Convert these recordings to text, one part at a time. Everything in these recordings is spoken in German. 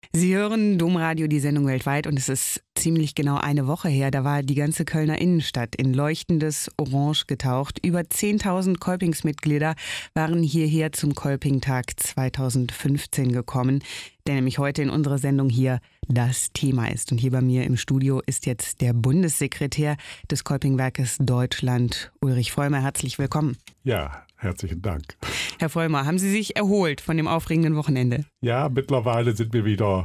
Sie hören Domradio, die Sendung weltweit, und es ist ziemlich genau eine Woche her. Da war die ganze Kölner Innenstadt in leuchtendes Orange getaucht. Über 10.000 Kolpingsmitglieder waren hierher zum Kolpingtag 2015 gekommen, der nämlich heute in unserer Sendung hier das Thema ist. Und hier bei mir im Studio ist jetzt der Bundessekretär des Kolpingwerkes Deutschland, Ulrich Vollmer. Herzlich willkommen. Ja, herzlichen Dank. Herr Vollmer, haben Sie sich erholt von dem aufregenden Wochenende? Ja, mittlerweile sind wir wieder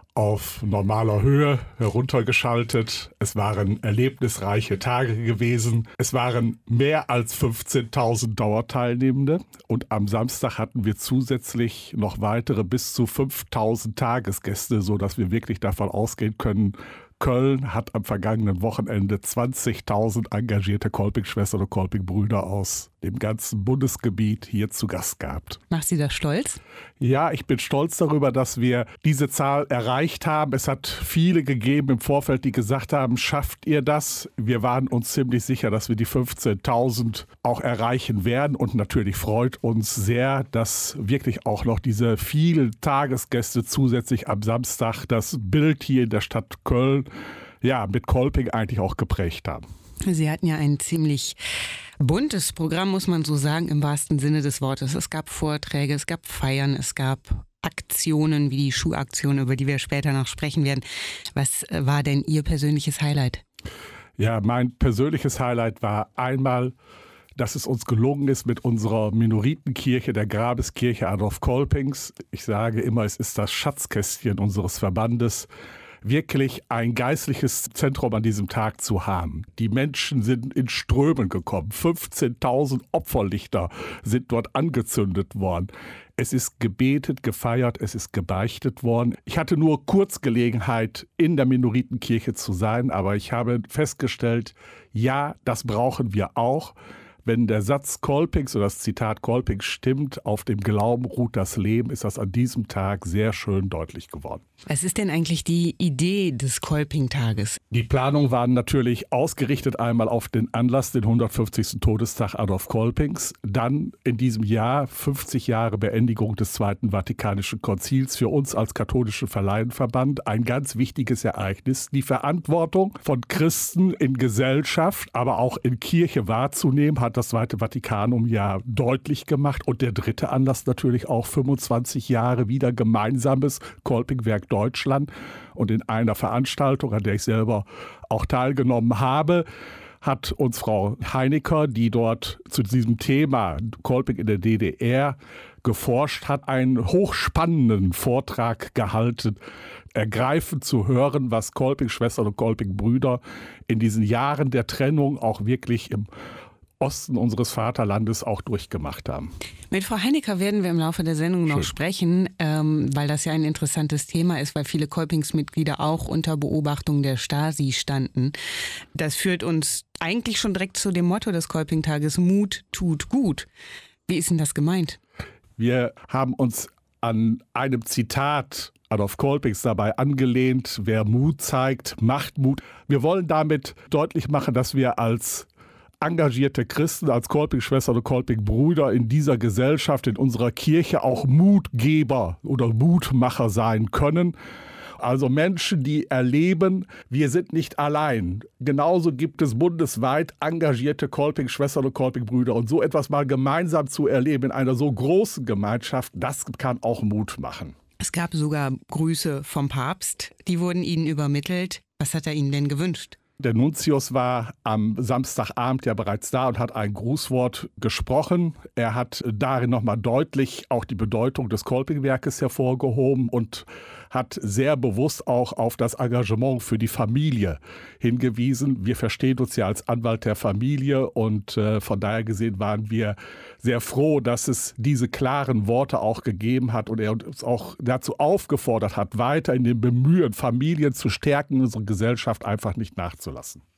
auf normaler Höhe heruntergeschaltet. Es waren erlebnisreiche Tage gewesen. Es waren mehr als 15.000 Dauerteilnehmende und am Samstag hatten wir zusätzlich noch weitere bis zu 5.000 Tagesgäste, sodass wir wirklich davon ausgehen können, Köln hat am vergangenen Wochenende 20.000 engagierte Kolpingschwestern und Kolpingbrüder aus dem ganzen Bundesgebiet hier zu Gast gehabt. Macht Sie das stolz? Ja, ich bin stolz darüber, dass wir diese Zahl erreicht haben. Es hat viele gegeben im Vorfeld, die gesagt haben, schafft ihr das? Wir waren uns ziemlich sicher, dass wir die 15.000 auch erreichen werden. Und natürlich freut uns sehr, dass wirklich auch noch diese vielen Tagesgäste zusätzlich am Samstag das Bild hier in der Stadt Köln mit Kolping eigentlich auch geprägt haben. Sie hatten ja ein ziemlich buntes Programm, muss man so sagen, im wahrsten Sinne des Wortes. Es gab Vorträge, es gab Feiern, es gab Aktionen wie die Schuhaktion, über die wir später noch sprechen werden. Was war denn Ihr persönliches Highlight? Ja, mein persönliches Highlight war einmal, dass es uns gelungen ist mit unserer Minoritenkirche, der Grabeskirche Adolf Kolpings. Ich sage immer, es ist das Schatzkästchen unseres Verbandes, wirklich ein geistliches Zentrum an diesem Tag zu haben. Die Menschen sind in Strömen gekommen. 15.000 Opferlichter sind dort angezündet worden. Es ist gebetet, gefeiert, es ist gebeichtet worden. Ich hatte nur kurz Gelegenheit, in der Minoritenkirche zu sein, aber ich habe festgestellt, ja, das brauchen wir auch. Wenn der Satz Kolpings oder das Zitat Kolpings stimmt, auf dem Glauben ruht das Leben, ist das an diesem Tag sehr schön deutlich geworden. Was ist denn eigentlich die Idee des Kolpingtages? Die Planungen waren natürlich ausgerichtet einmal auf den Anlass, den 150. Todestag Adolf Kolpings. Dann in diesem Jahr 50 Jahre Beendigung des Zweiten Vatikanischen Konzils für uns als katholischen Verleihenverband. Ein ganz wichtiges Ereignis, die Verantwortung von Christen in Gesellschaft, aber auch in Kirche wahrzunehmen, hat das Zweite Vatikanum ja deutlich gemacht. Und der dritte Anlass natürlich auch 25 Jahre wieder gemeinsames Kolpingwerk Deutschland. Und in einer Veranstaltung, an der ich selber auch teilgenommen habe, hat uns Frau Heinecker, die dort zu diesem Thema Kolping in der DDR geforscht hat, einen hochspannenden Vortrag gehalten. Ergreifend zu hören, was Kolpingschwestern und Kolpingbrüder in diesen Jahren der Trennung auch wirklich im Osten unseres Vaterlandes auch durchgemacht haben. Mit Frau Heinecker werden wir im Laufe der Sendung noch sprechen, weil das ja ein interessantes Thema ist, weil viele Kolpingsmitglieder auch unter Beobachtung der Stasi standen. Das führt uns eigentlich schon direkt zu dem Motto des Kolpingtages: Mut tut gut. Wie ist denn das gemeint? Wir haben uns an einem Zitat Adolf Kolpings dabei angelehnt: Wer Mut zeigt, macht Mut. Wir wollen damit deutlich machen, dass wir als engagierte Christen, als Kolpingschwestern und Kolpingbrüder in dieser Gesellschaft, in unserer Kirche auch Mutgeber oder Mutmacher sein können. Also Menschen, die erleben, wir sind nicht allein. Genauso gibt es bundesweit engagierte Kolpingschwestern und Kolpingbrüder. Und so etwas mal gemeinsam zu erleben in einer so großen Gemeinschaft, das kann auch Mut machen. Es gab sogar Grüße vom Papst, die wurden Ihnen übermittelt. Was hat er Ihnen denn gewünscht? Der Nuntius war am Samstagabend ja bereits da und hat ein Grußwort gesprochen. Er hat darin nochmal deutlich auch die Bedeutung des Kolpingwerkes hervorgehoben und hat sehr bewusst auch auf das Engagement für die Familie hingewiesen. Wir verstehen uns ja als Anwalt der Familie und von daher gesehen waren wir sehr froh, dass es diese klaren Worte auch gegeben hat und er uns auch dazu aufgefordert hat, weiter in dem Bemühen, Familien zu stärken, unsere Gesellschaft einfach nicht nachzulassen.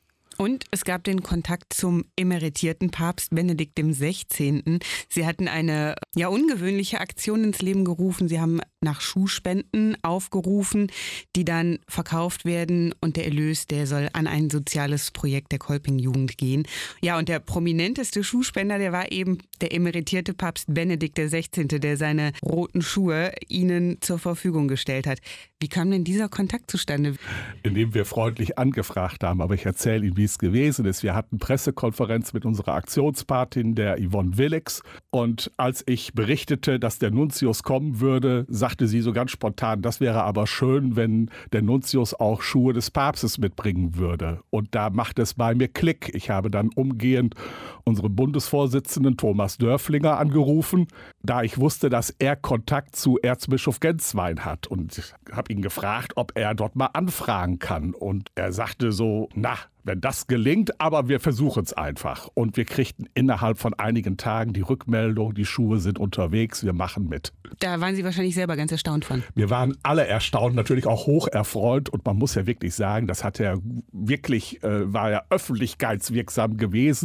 Und es gab den Kontakt zum emeritierten Papst Benedikt XVI. Sie hatten eine ungewöhnliche Aktion ins Leben gerufen. Sie haben nach Schuhspenden aufgerufen, die dann verkauft werden. Und der Erlös, der soll an ein soziales Projekt der Kolping-Jugend gehen. Ja, und der prominenteste Schuhspender, der war eben der emeritierte Papst Benedikt XVI., der seine roten Schuhe ihnen zur Verfügung gestellt hat. Wie kam denn dieser Kontakt zustande? Indem wir freundlich angefragt haben, aber ich erzähle Ihnen, wie es gewesen ist. Wir hatten Pressekonferenz mit unserer Aktionspatin, der Yvonne Willix. Und als ich berichtete, dass der Nuntius kommen würde, sagte sie so ganz spontan, das wäre aber schön, wenn der Nuntius auch Schuhe des Papstes mitbringen würde. Und da machte es bei mir Klick. Ich habe dann umgehend unseren Bundesvorsitzenden Thomas Dörflinger angerufen, da ich wusste, dass er Kontakt zu Erzbischof Genswein hat. Und ich habe ihn gefragt, ob er dort mal anfragen kann. Und er sagte so, wenn das gelingt, aber wir versuchen es einfach. Und wir kriegten innerhalb von einigen Tagen die Rückmeldung, die Schuhe sind unterwegs, wir machen mit. Da waren Sie wahrscheinlich selber ganz erstaunt von. Wir waren alle erstaunt, natürlich auch hoch erfreut. Und man muss ja wirklich sagen, das hat er wirklich, war ja öffentlichkeitswirksam gewesen.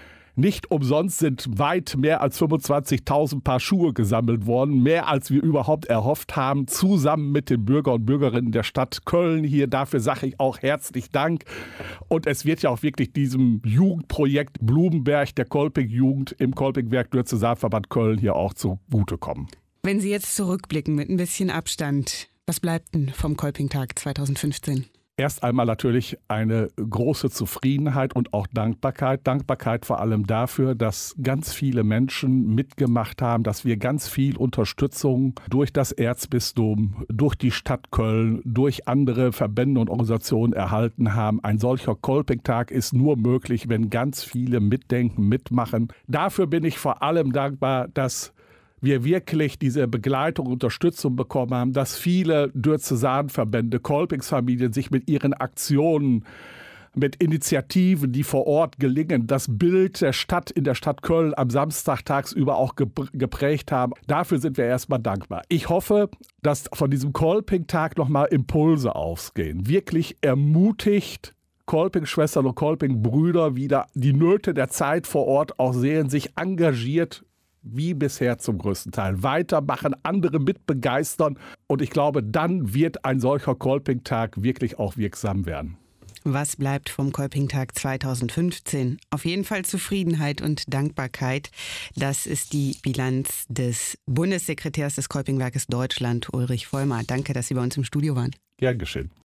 Nicht umsonst sind weit mehr als 25.000 Paar Schuhe gesammelt worden, mehr als wir überhaupt erhofft haben, zusammen mit den Bürger und Bürgerinnen der Stadt Köln hier. Dafür sage ich auch herzlich Dank. Und es wird ja auch wirklich diesem Jugendprojekt Blumenberg der Kolping-Jugend im Kolpingwerk Diözesanverband Köln hier auch zugutekommen. Wenn Sie jetzt zurückblicken mit ein bisschen Abstand, was bleibt denn vom Kolpingtag 2015? Erst einmal natürlich eine große Zufriedenheit und auch Dankbarkeit. Dankbarkeit vor allem dafür, dass ganz viele Menschen mitgemacht haben, dass wir ganz viel Unterstützung durch das Erzbistum, durch die Stadt Köln, durch andere Verbände und Organisationen erhalten haben. Ein solcher Kolpingtag ist nur möglich, wenn ganz viele mitdenken, mitmachen. Dafür bin ich vor allem dankbar, dass wir wirklich diese Begleitung und Unterstützung bekommen haben, dass viele Diözesanverbände, Kolpingsfamilien sich mit ihren Aktionen, mit Initiativen, die vor Ort gelingen, das Bild der Stadt in der Stadt Köln am Samstag tagsüber auch geprägt haben. Dafür sind wir erstmal dankbar. Ich hoffe, dass von diesem Kolpingtag nochmal Impulse ausgehen. Wirklich ermutigt, Kolping-Schwestern und Kolping-Brüder wieder die Nöte der Zeit vor Ort auch sehen, sich engagiert wie bisher zum größten Teil weitermachen, andere mitbegeistern. Und ich glaube, dann wird ein solcher Kolpingtag wirklich auch wirksam werden. Was bleibt vom Kolpingtag 2015? Auf jeden Fall Zufriedenheit und Dankbarkeit. Das ist die Bilanz des Bundessekretärs des Kolpingwerkes Deutschland, Ulrich Vollmer. Danke, dass Sie bei uns im Studio waren. Gern geschehen.